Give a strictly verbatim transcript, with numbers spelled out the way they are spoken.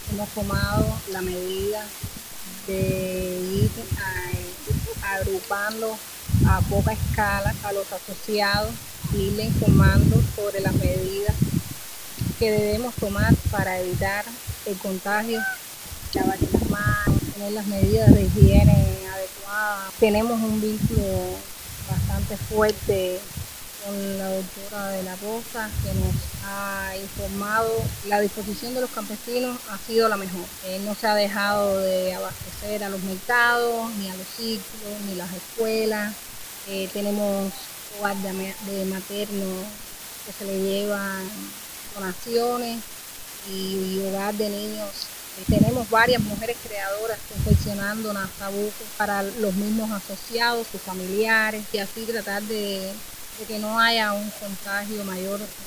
hemos tomado la medida de ir a, agrupando a poca escala a los asociados, irle informando sobre las medidas que debemos tomar para evitar el contagio, lavarse las manos, tener las medidas de higiene adecuadas. Tenemos un vínculo bastante fuerte con la doctora de la Rosa, que nos ha informado. La disposición de los campesinos ha sido la mejor. Eh, no se ha dejado de abastecer a los mercados, ni a los ciclos, ni las escuelas. Eh, tenemos hogar de, de maternos que se le llevan donaciones y, y hogar de niños. Eh, tenemos varias mujeres creadoras confeccionando nasabucos para los mismos asociados, sus familiares, y así tratar de, de que no haya un contagio mayor.